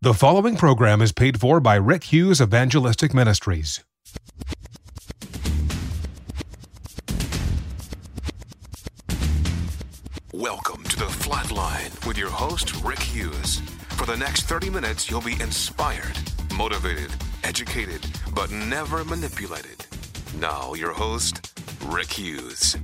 The following program is paid for by Rick Hughes Evangelistic Ministries. Welcome to The Flatline with your host, Rick Hughes. For the next 30 minutes, you'll be inspired, motivated, educated, but never manipulated. Now, your host, Rick Hughes.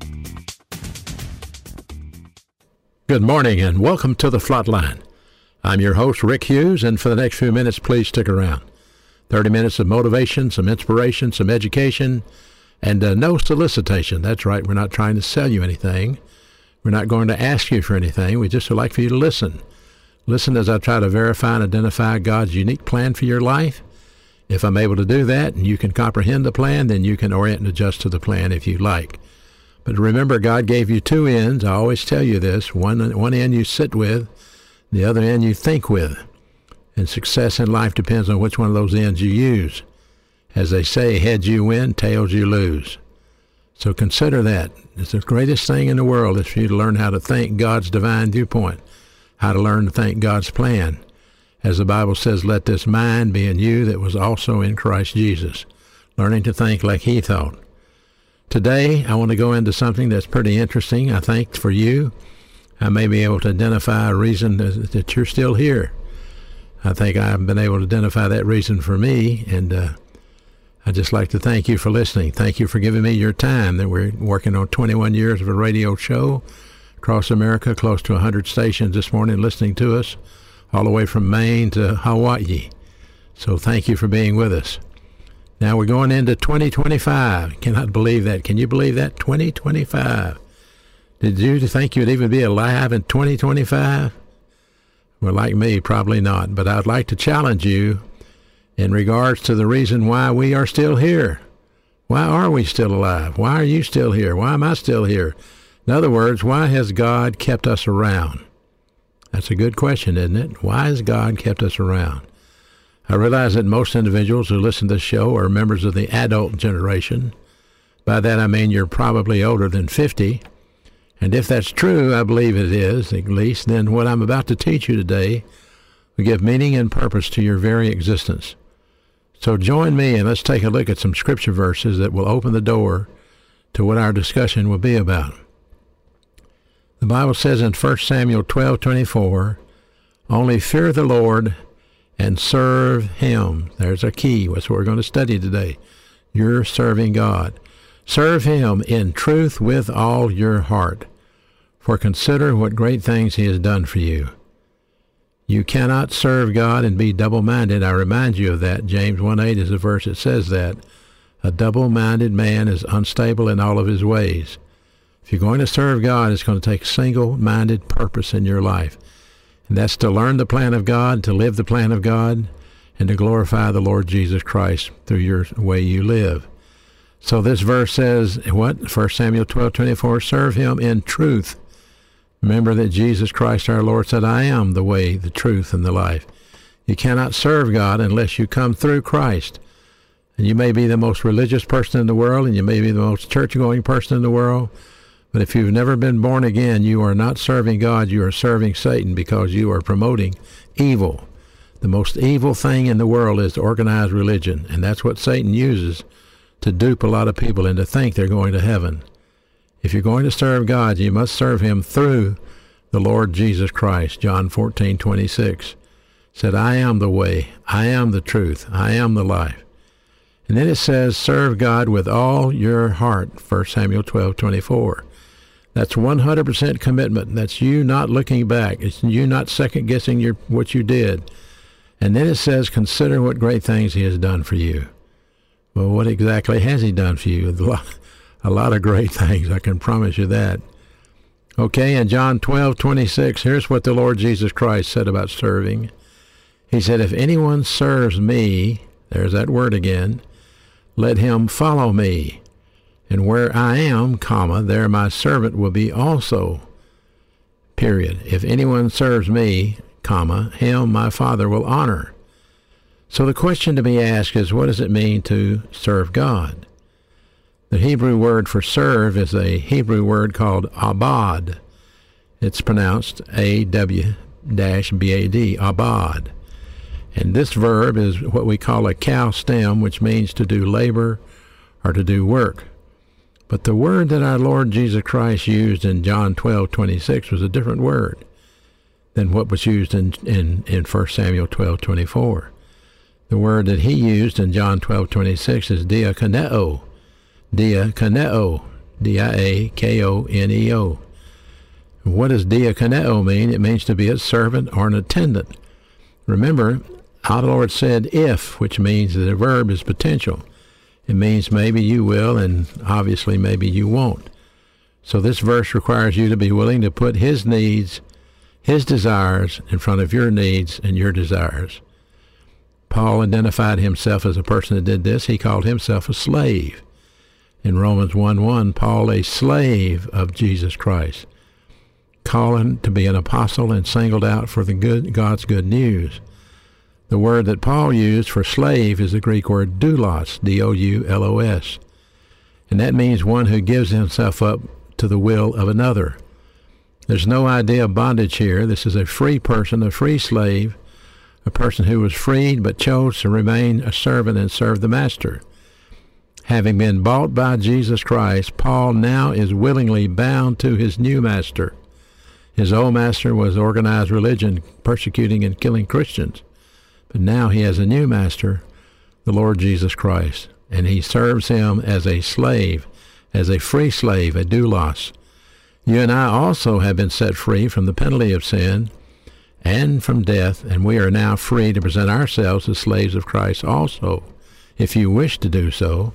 Good morning and welcome to The Flatline. I'm your host, Rick Hughes, and for the next few minutes, please stick around. 30 minutes of motivation, some inspiration, some education, and no solicitation. That's right, we're not trying to sell you anything. We're not going to ask you for anything. We just would like for you to listen. Listen as I try to verify and identify God's unique plan for your life. If I'm able to do that and you can comprehend the plan, then you can orient and adjust to the plan if you like. But remember, God gave you two ends. I always tell you this. One end you sit with, the other end you think with. And success in life depends on which one of those ends you use. As they say, heads you win, tails you lose. So consider that. It's the greatest thing in the world is for you to learn how to think God's divine viewpoint, how to learn to think God's plan. As the Bible says, let this mind be in you that was also in Christ Jesus, learning to think like he thought. Today, I want to go into something that's pretty interesting, I think, for you. I may be able to identify a reason that you're still here. I think I've been able to identify that reason for me, and I'd just like to thank you for listening. Thank you for giving me your time. That we're working on 21 years of a radio show across America, close to 100 stations this morning listening to us, all the way from Maine to Hawaii. So thank you for being with us. Now we're going into 2025. Cannot believe that. Can you believe that? 2025. Did you think you'd even be alive in 2025? Well, like me, probably not. But I'd like to challenge you in regards to the reason why we are still here. Why are we still alive? Why are you still here? Why am I still here? In other words, why has God kept us around? That's a good question, isn't it? Why has God kept us around? I realize that most individuals who listen to this show are members of the adult generation. By that I mean you're probably older than 50. And if that's true, I believe it is, at least, then what I'm about to teach you today will give meaning and purpose to your very existence. So join me and let's take a look at some scripture verses that will open the door to what our discussion will be about. The Bible says in 1 Samuel 12:24, only fear the Lord and serve him. There's a key. That's what we're going to study today. You're serving God. Serve him in truth with all your heart, for consider what great things he has done for you. You cannot serve God and be double-minded. I remind you of that. James 1:8 is a verse that says that. A double-minded man is unstable in all of his ways. If you're going to serve God, it's going to take single-minded purpose in your life. And that's to learn the plan of God, to live the plan of God, and to glorify the Lord Jesus Christ through your way you live. So this verse says, what? 1 Samuel 12:24, serve him in truth. Remember that Jesus Christ our Lord said, I am the way, the truth, and the life. You cannot serve God unless you come through Christ. And you may be the most religious person in the world, and you may be the most church-going person in the world, but if you've never been born again, you are not serving God, you are serving Satan because you are promoting evil. The most evil thing in the world is organized religion, and that's what Satan uses to dupe a lot of people and to think they're going to heaven. If you're going to serve God, you must serve him through the Lord Jesus Christ. John 14:26 said, I am the way, I am the truth, I am the life. And then it says, serve God with all your heart, 1 Samuel 12:24. That's 100% commitment. That's you not looking back. It's you not second-guessing what you did. And then it says, consider what great things he has done for you. Well, what exactly has he done for you? A lot of great things, I can promise you that. Okay, in John 12:26, here's what the Lord Jesus Christ said about serving. He said, if anyone serves me, there's that word again, let him follow me. And where I am, there my servant will be also. Period. If anyone serves me, him my Father will honor. So the question to be asked is, what does it mean to serve God? The Hebrew word for serve is a Hebrew word called abad. It's pronounced A-W-B-A-D, abad. And this verb is what we call a cow stem, which means to do labor or to do work. But the word that our Lord Jesus Christ used in John 12:26 was a different word than what was used in 1 Samuel 12:24. The word that he used in John 12:26 is diakoneo. Diakoneo. D-I-A-K-O-N-E-O. What does diakoneo mean? It means to be a servant or an attendant. Remember, our Lord said if, which means that the verb is potential. It means maybe you will, and obviously maybe you won't. So this verse requires you to be willing to put his needs, his desires, in front of your needs and your desires. Paul identified himself as a person that did this. He called himself a slave. In Romans 1:1, Paul, a slave of Jesus Christ, calling to be an apostle and singled out for God's good news. The word that Paul used for slave is the Greek word doulos, D-O-U-L-O-S. And that means one who gives himself up to the will of another. There's no idea of bondage here. This is a free person, a free slave, a person who was freed but chose to remain a servant and serve the master. Having been bought by Jesus Christ, Paul now is willingly bound to his new master. His old master was organized religion, persecuting and killing Christians. But now he has a new master, the Lord Jesus Christ, and he serves him as a slave, as a free slave, a doulos. You and I also have been set free from the penalty of sin and from death, and we are now free to present ourselves as slaves of Christ also, if you wish to do so.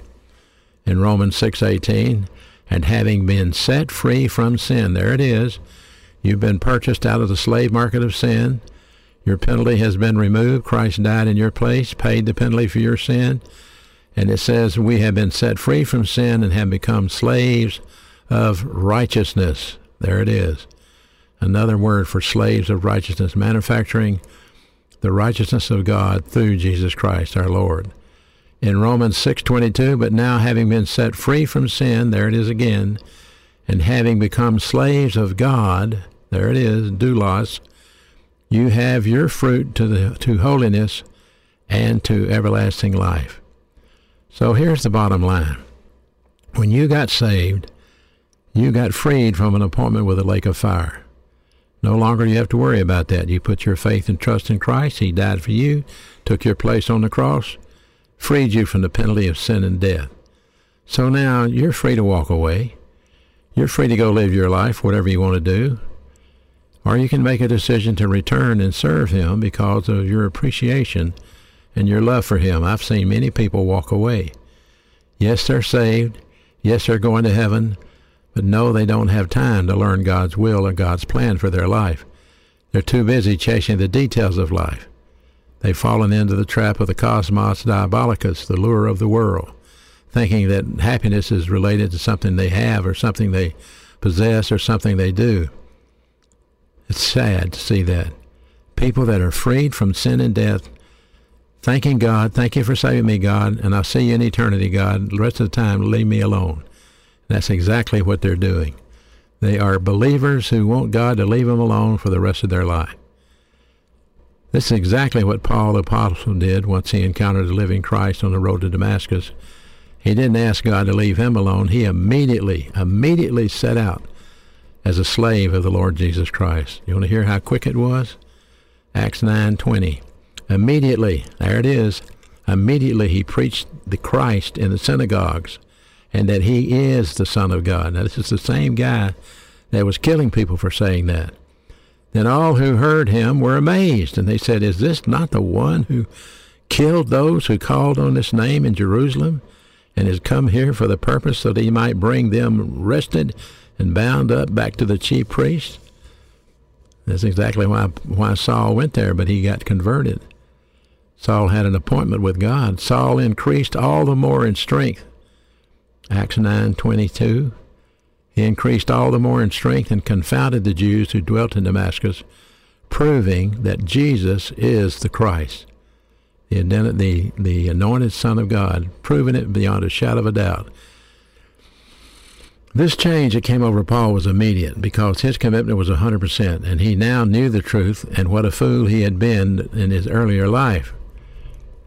In Romans 6:18, and having been set free from sin, there it is, you've been purchased out of the slave market of sin. Your penalty has been removed. Christ died in your place, paid the penalty for your sin. And it says we have been set free from sin and have become slaves of righteousness. There it is. Another word for slaves of righteousness, manufacturing the righteousness of God through Jesus Christ our Lord. In Romans 6:22, but now having been set free from sin, there it is again, and having become slaves of God, there it is, doulos, you have your fruit to holiness and to everlasting life. So here's the bottom line. When you got saved, you got freed from an appointment with a lake of fire. No longer do you have to worry about that. You put your faith and trust in Christ. He died for you, took your place on the cross, freed you from the penalty of sin and death. So now you're free to walk away. You're free to go live your life, whatever you want to do. Or you can make a decision to return and serve him because of your appreciation and your love for him. I've seen many people walk away. Yes, they're saved. Yes, they're going to heaven. But no, they don't have time to learn God's will or God's plan for their life. They're too busy chasing the details of life. They've fallen into the trap of the cosmos diabolicus, the lure of the world, thinking that happiness is related to something they have or something they possess or something they do. It's sad to see that. People that are freed from sin and death, thanking God, thank you for saving me, God, and I'll see you in eternity, God. The rest of the time, leave me alone. That's exactly what they're doing. They are believers who want God to leave them alone for the rest of their life. This is exactly what Paul the Apostle did once he encountered the living Christ on the road to Damascus. He didn't ask God to leave him alone. He immediately set out as a slave of the Lord Jesus Christ. You want to hear how quick it was? Acts 9:20. Immediately, there it is, immediately he preached the Christ in the synagogues and that he is the Son of God. Now, this is the same guy that was killing people for saying that. Then all who heard him were amazed, and they said, is this not the one who killed those who called on this name in Jerusalem and has come here for the purpose that he might bring them arrested and bound up back to the chief priests? That's exactly why Saul went there, but he got converted. Saul had an appointment with God. Saul increased all the more in strength. Acts 9:22. He increased all the more in strength and confounded the Jews who dwelt in Damascus, proving that Jesus is the Christ, the anointed Son of God, proving it beyond a shadow of a doubt. This change that came over Paul was immediate because his commitment was 100%, and he now knew the truth and what a fool he had been in his earlier life.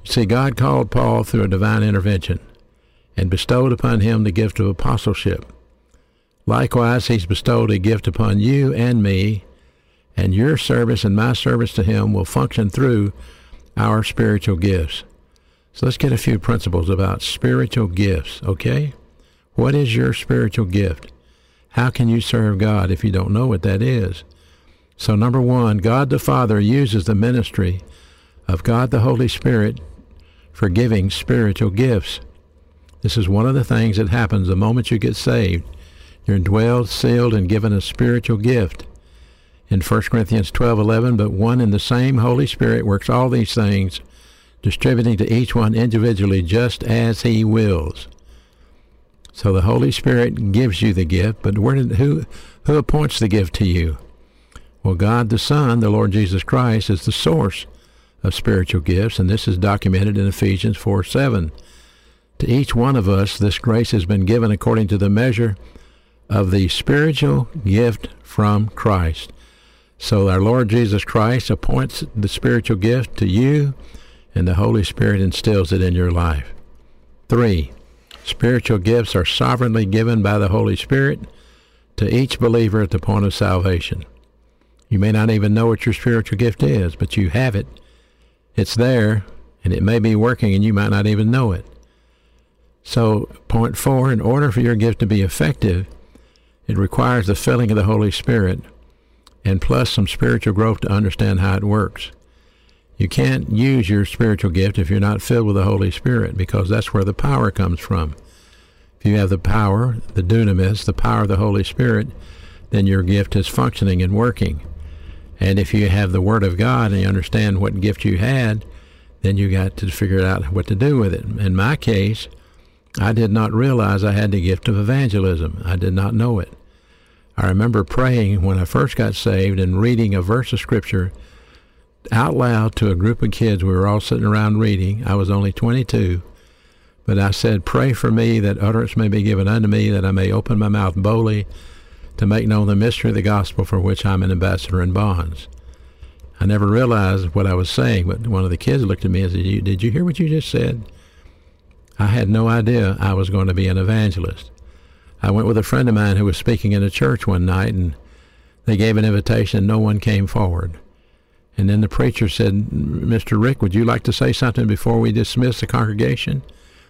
See, God called Paul through a divine intervention and bestowed upon him the gift of apostleship. Likewise, he's bestowed a gift upon you and me, and your service and my service to him will function through our spiritual gifts. So let's get a few principles about spiritual gifts, okay? What is your spiritual gift? How can you serve God if you don't know what that is? So number one, God the Father uses the ministry of God the Holy Spirit for giving spiritual gifts. This is one of the things that happens the moment you get saved. You're indwelled, sealed, and given a spiritual gift. In 1 Corinthians 12:11, but one and the same Holy Spirit works all these things, distributing to each one individually just as he wills. So the Holy Spirit gives you the gift, but who appoints the gift to you? Well, God the Son, the Lord Jesus Christ, is the source of spiritual gifts, and this is documented in Ephesians 4:7. To each one of us, this grace has been given according to the measure of the spiritual gift from Christ. So our Lord Jesus Christ appoints the spiritual gift to you, and the Holy Spirit instills it in your life. 3, spiritual gifts are sovereignly given by the Holy Spirit to each believer at the point of salvation. You may not even know what your spiritual gift is, but you have it. It's there, and it may be working, and you might not even know it. So, point 4, in order for your gift to be effective, it requires the filling of the Holy Spirit, and plus some spiritual growth to understand how it works. You can't use your spiritual gift if you're not filled with the Holy Spirit, because that's where the power comes from. If you have the power, the dunamis, the power of the Holy Spirit, then your gift is functioning and working. And if you have the Word of God and you understand what gift you had, then you got to figure out what to do with it. In my case, I did not realize I had the gift of evangelism. I did not know it. I remember praying when I first got saved and reading a verse of Scripture out loud to a group of kids. We were all sitting around reading. I was only 22. But I said, pray for me that utterance may be given unto me, that I may open my mouth boldly to make known the mystery of the gospel for which I'm an ambassador in bonds. I never realized what I was saying, but one of the kids looked at me and said, did you hear what you just said? I had no idea I was going to be an evangelist. I went with a friend of mine who was speaking in a church one night, and they gave an invitation and no one came forward. And then the preacher said, Mr. Rick, would you like to say something before we dismiss the congregation?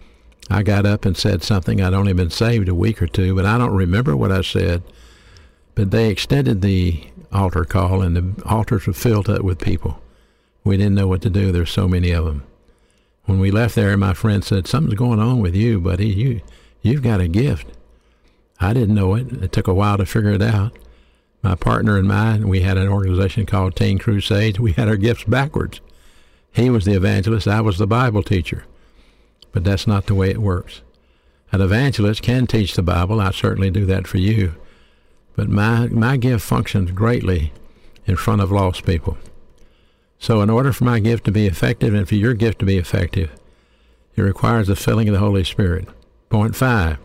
I got up and said something. I'd only been saved a week or two, but I don't remember what I said. But they extended the altar call, and the altars were filled up with people. We didn't know what to do. There's so many of them. When we left there, my friend said, something's going on with you, buddy. You've got a gift. I didn't know it. It took a while to figure it out. My partner and mine, we had an organization called Teen Crusades. We had our gifts backwards. He was the evangelist. I was the Bible teacher. But that's not the way it works. An evangelist can teach the Bible. I certainly do that for you. But my gift functions greatly in front of lost people. So in order for my gift to be effective and for your gift to be effective, it requires the filling of the Holy Spirit. Point 5.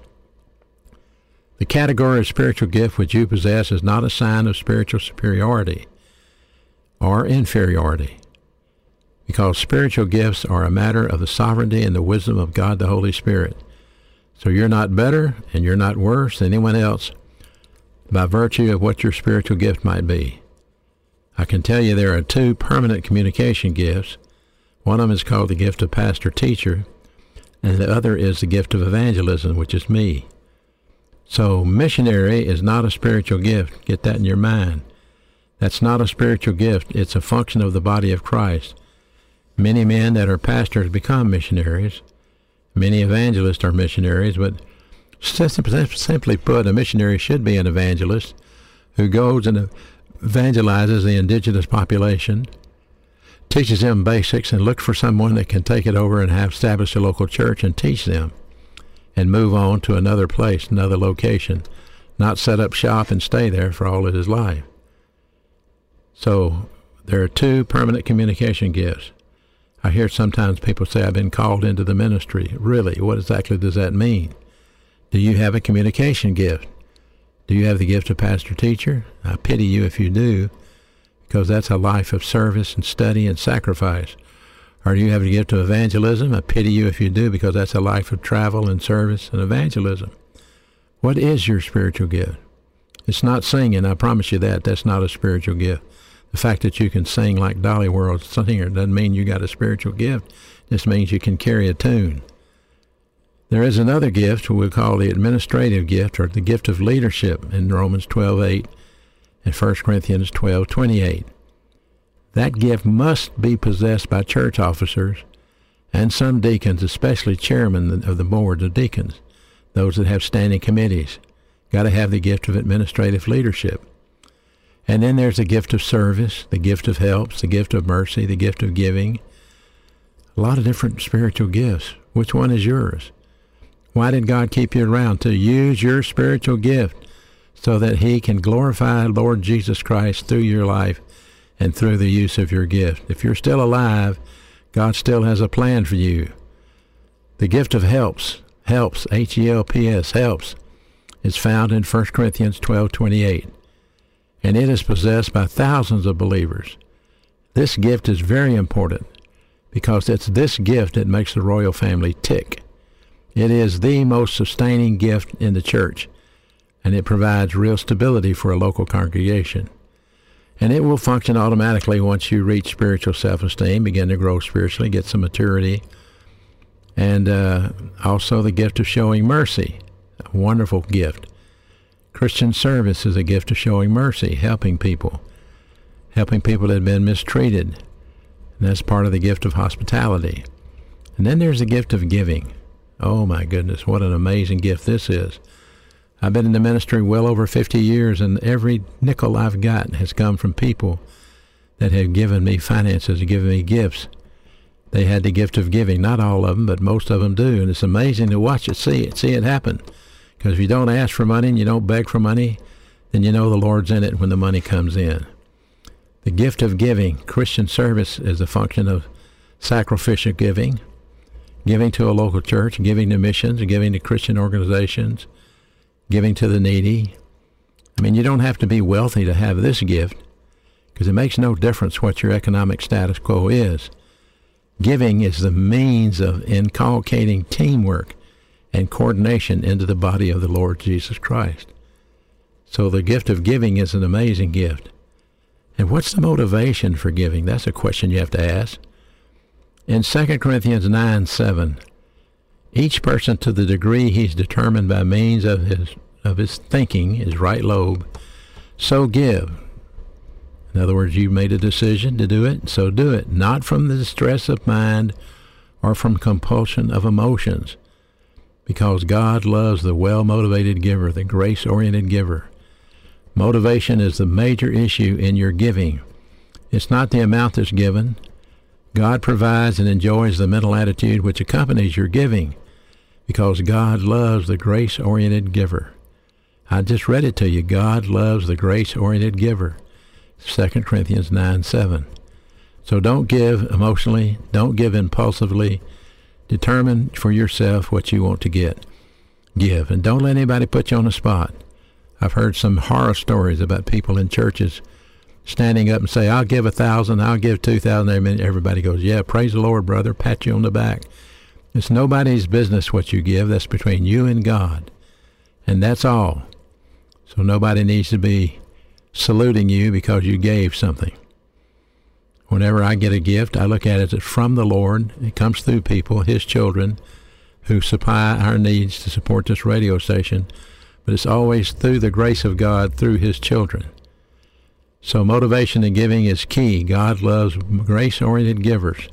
The category of spiritual gift which you possess is not a sign of spiritual superiority or inferiority, because spiritual gifts are a matter of the sovereignty and the wisdom of God the Holy Spirit. So you're not better and you're not worse than anyone else by virtue of what your spiritual gift might be. I can tell you there are 2 permanent communication gifts. One of them is called the gift of pastor-teacher, and the other is the gift of evangelism, which is me. So missionary is not a spiritual gift. Get that in your mind. That's not a spiritual gift. It's a function of the body of Christ. Many men that are pastors become missionaries. Many evangelists are missionaries, but simply put, a missionary should be an evangelist who goes and evangelizes the indigenous population, teaches them basics, and looks for someone that can take it over and have establish a local church and teach them and move on to another place, another location, not set up shop and stay there for all of his life. So there are 2 permanent communication gifts. I hear sometimes people say, I've been called into the ministry. Really, what exactly does that mean? Do you have a communication gift? Do you have the gift of pastor-teacher? I pity you if you do, because that's a life of service and study and sacrifice. Or do you have a gift of evangelism? I pity you if you do, because that's a life of travel and service and evangelism. What is your spiritual gift? It's not singing, I promise you that. That's not a spiritual gift. The fact that you can sing like Dolly World singer doesn't mean you got a spiritual gift. It just means you can carry a tune. There is another gift we'll call the administrative gift, or the gift of leadership, in Romans 12:8 and 1 Corinthians 12:28. That gift must be possessed by church officers and some deacons, especially chairmen of the boards of deacons, those that have standing committees. Got to have the gift of administrative leadership. And then there's the gift of service, the gift of helps, the gift of mercy, the gift of giving. A lot of different spiritual gifts. Which one is yours? Why did God keep you around? To use your spiritual gift so that he can glorify Lord Jesus Christ through your life and through the use of your gift. If you're still alive, God still has a plan for you. The gift of helps, H-E-L-P-S, helps, is found in 1 Corinthians 12:28, and it is possessed by thousands of believers. This gift is very important because it's this gift that makes the royal family tick. It is the most sustaining gift in the church, and it provides real stability for a local congregation. And it will function automatically once you reach spiritual self-esteem, begin to grow spiritually, get some maturity. And also the gift of showing mercy, a wonderful gift. Christian service is a gift of showing mercy, helping people that have been mistreated. And that's part of the gift of hospitality. And then there's the gift of giving. Oh my goodness, what an amazing gift this is. I've been in the ministry well over 50 years, and every nickel I've gotten has come from people that have given me finances, given me gifts. They had the gift of giving. Not all of them, but most of them do. And it's amazing to watch it, see it happen. Because if you don't ask for money and you don't beg for money, then you know the Lord's in it when the money comes in. The gift of giving. Christian service is a function of sacrificial giving, giving to a local church, giving to missions, giving to Christian organizations, giving to the needy. I mean, you don't have to be wealthy to have this gift, because it makes no difference what your economic status quo is. Giving is the means of inculcating teamwork and coordination into the body of the Lord Jesus Christ. So the gift of giving is an amazing gift. And what's the motivation for giving? That's a question you have to ask. In 2 Corinthians 9:7, each person to the degree he's determined by means of his thinking, his right lobe, so give. In other words, you made a decision to do it, so do it, not from the distress of mind or from compulsion of emotions, because God loves the well-motivated giver, the grace-oriented giver. Motivation is the major issue in your giving. It's not the amount that's given. God provides and enjoys the mental attitude which accompanies your giving, because God loves the grace-oriented giver. I just read it to you. God loves the grace-oriented giver. 2 Corinthians 9:7. So don't give emotionally. Don't give impulsively. Determine for yourself what you want to give. And don't let anybody put you on the spot. I've heard some horror stories about people in churches standing up and say, I'll give 1,000, I'll give 2,000. Everybody goes, yeah, praise the Lord, brother, pat you on the back. It's nobody's business what you give. That's between you and God. And that's all. So nobody needs to be saluting you because you gave something. Whenever I get a gift, I look at it as from the Lord. It comes through people, his children, who supply our needs to support this radio station. But it's always through the grace of God, through his children. So motivation in giving is key. God loves grace-oriented givers.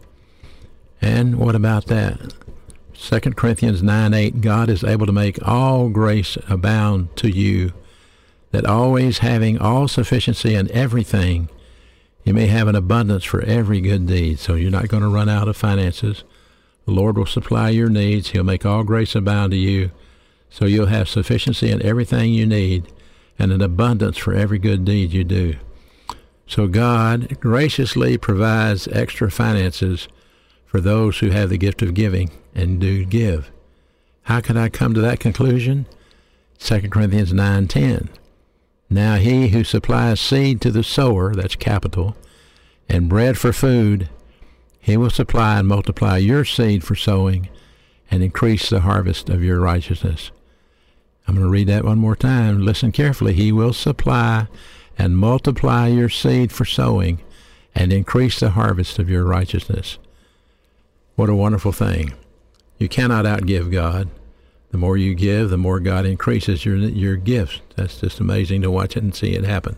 And what about that? 2 Corinthians 9:8, God is able to make all grace abound to you, that always having all sufficiency in everything, you may have an abundance for every good deed. So you're not going to run out of finances. The Lord will supply your needs. He'll make all grace abound to you, so you'll have sufficiency in everything you need and an abundance for every good deed you do. So God graciously provides extra finances for those who have the gift of giving and do give. How could I come to that conclusion? 2 Corinthians 9:10. Now he who supplies seed to the sower, that's capital, and bread for food, He will supply and multiply your seed for sowing and increase the harvest of your righteousness. I'm going to read that one more time. Listen carefully. He will supply and multiply your seed for sowing and increase the harvest of your righteousness. What a wonderful thing. You cannot outgive God. The more you give, the more God increases your gifts. That's just amazing to watch it and see it happen.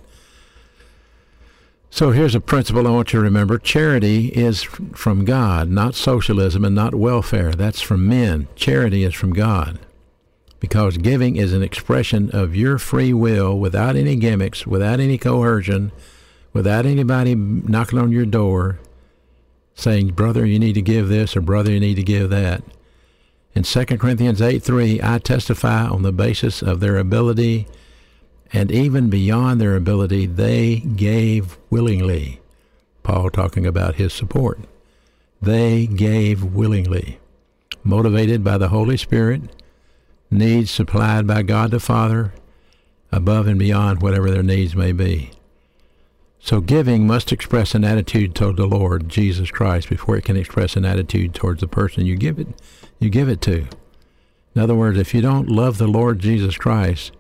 So here's a principle I want you to remember. Charity is from God, not socialism and not welfare. That's from men. Charity is from God. Because giving is an expression of your free will without any gimmicks, without any coercion, without anybody knocking on your door saying, brother, you need to give this, or brother, you need to give that. In 2 Corinthians 8:3, I testify on the basis of their ability, and even beyond their ability, they gave willingly. Paul talking about his support. They gave willingly, motivated by the Holy Spirit, needs supplied by God the Father, above and beyond whatever their needs may be. So giving must express an attitude toward the Lord Jesus Christ before it can express an attitude towards the person you give it to. In other words, if you don't love the Lord Jesus Christ,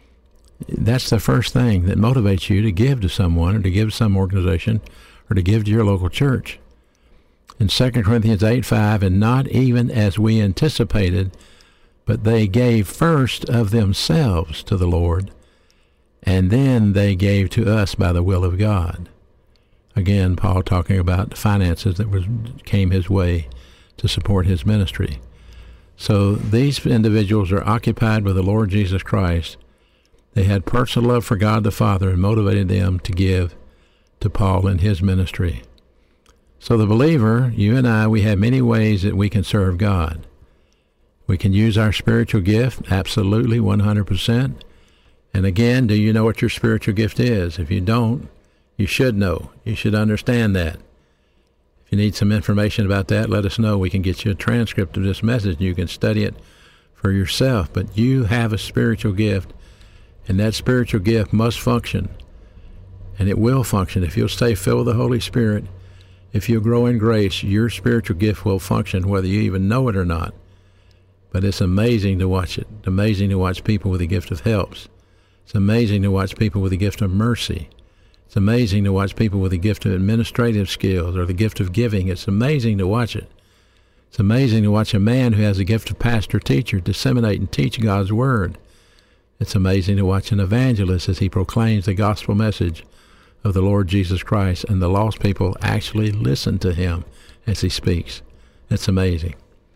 that's the first thing that motivates you to give to someone, or to give to some organization, or to give to your local church. In 2 Corinthians 8:5, and not even as we anticipated, but they gave first of themselves to the Lord, and then they gave to us by the will of God. Again, Paul talking about the finances that came his way to support his ministry. So these individuals are occupied with the Lord Jesus Christ. They had personal love for God the Father and motivated them to give to Paul in his ministry. So the believer, you and I, we have many ways that we can serve God. We can use our spiritual gift, absolutely, 100%. And again, do you know what your spiritual gift is? If you don't, you should know. You should understand that. If you need some information about that, let us know. We can get you a transcript of this message. You can study it for yourself. But you have a spiritual gift, and that spiritual gift must function. And it will function. If you'll stay filled with the Holy Spirit, if you'll grow in grace, your spiritual gift will function whether you even know it or not. But it's amazing to watch it. It's amazing to watch people with the gift of helps. It's amazing to watch people with the gift of mercy. It's amazing to watch people with the gift of administrative skills or the gift of giving. It's amazing to watch it. It's amazing to watch a man who has the gift of pastor-teacher disseminate and teach God's Word. It's amazing to watch an evangelist as he proclaims the gospel message of the Lord Jesus Christ, and the lost people actually listen to him as he speaks. It's amazing.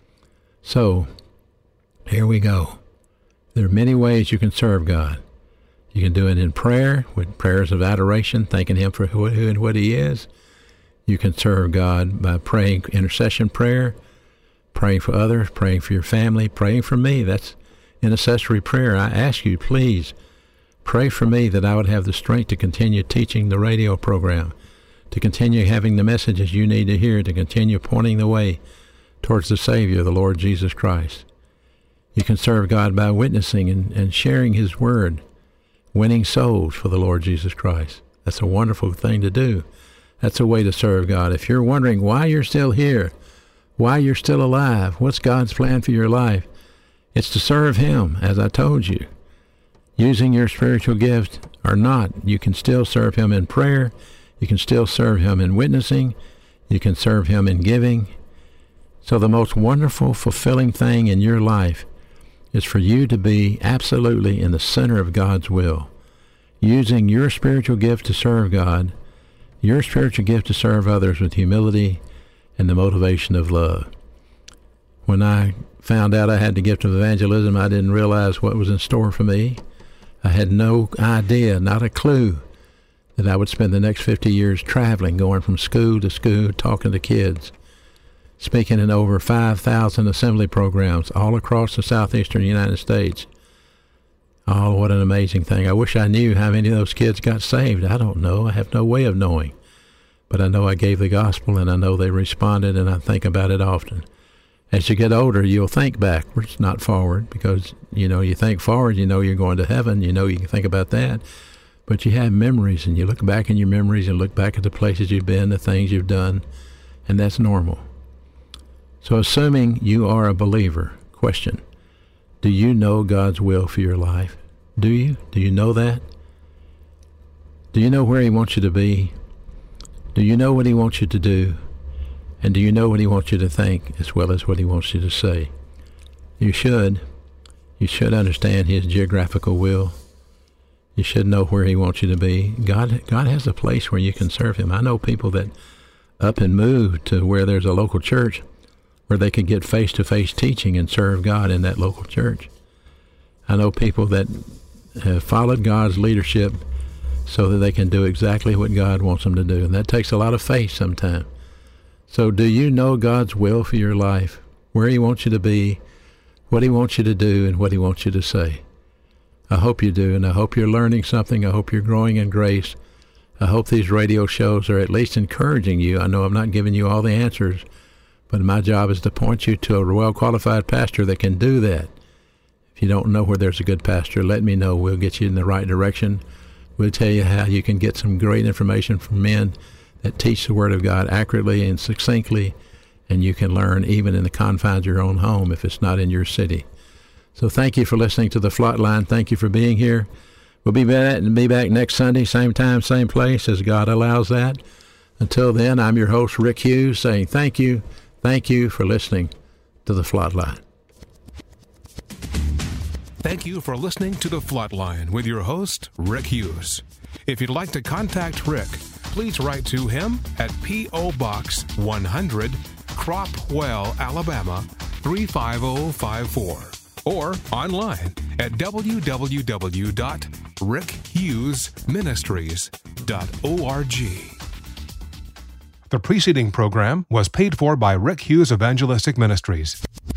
So, here we go. There are many ways you can serve God. You can do it in prayer, with prayers of adoration, thanking him for who and what he is. You can serve God by praying intercession prayer, praying for others, praying for your family, praying for me. That's intercessory prayer. I ask you, please, pray for me that I would have the strength to continue teaching the radio program, to continue having the messages you need to hear, to continue pointing the way towards the Savior, the Lord Jesus Christ. You can serve God by witnessing and sharing his word, winning souls for the Lord Jesus Christ. That's a wonderful thing to do. That's a way to serve God. If you're wondering why you're still here, why you're still alive, what's God's plan for your life, it's to serve him, as I told you. Using your spiritual gift or not, you can still serve him in prayer. You can still serve him in witnessing. You can serve him in giving. So the most wonderful, fulfilling thing in your life is for you to be absolutely in the center of God's will, using your spiritual gift to serve God, your spiritual gift to serve others with humility and the motivation of love. When I found out I had the gift of evangelism, I didn't realize what was in store for me. I had no idea, not a clue, that I would spend the next 50 years traveling, going from school to school, talking to kids, speaking in over 5,000 assembly programs all across the southeastern United States. Oh, what an amazing thing. I wish I knew how many of those kids got saved. I don't know. I have no way of knowing. But I know I gave the gospel, and I know they responded, and I think about it often. As you get older, you'll think backwards, not forward, because, you think forward, you're going to heaven, you can think about that. But you have memories, and you look back in your memories and look back at the places you've been, the things you've done, and that's normal. So assuming you are a believer, question, do you know God's will for your life? Do you? Do you know that? Do you know where he wants you to be? Do you know what he wants you to do? And do you know what he wants you to think as well as what he wants you to say? You should. You should understand his geographical will. You should know where he wants you to be. God has a place where you can serve him. I know people that up and move to where there's a local church where they can get face-to-face teaching and serve God in that local church. I know people that have followed God's leadership so that they can do exactly what God wants them to do. And that takes a lot of faith sometimes. So do you know God's will for your life, where he wants you to be, what he wants you to do, and what he wants you to say? I hope you do, and I hope you're learning something. I hope you're growing in grace. I hope these radio shows are at least encouraging you. I know I'm not giving you all the answers, but my job is to point you to a well-qualified pastor that can do that. If you don't know where there's a good pastor, let me know. We'll get you in the right direction. We'll tell you how you can get some great information from men that teach the Word of God accurately and succinctly, and you can learn even in the confines of your own home if it's not in your city. So thank you for listening to the Flatline. Thank you for being here. We'll be back next Sunday, same time, same place, as God allows that. Until then, I'm your host, Rick Hughes, saying thank you for listening to the Flatline. Thank you for listening to the Flatline with your host, Rick Hughes. If you'd like to contact Rick, please write to him at P.O. Box 100, Cropwell, Alabama 35054, or online at www.rickhughesministries.org. The preceding program was paid for by Rick Hughes Evangelistic Ministries.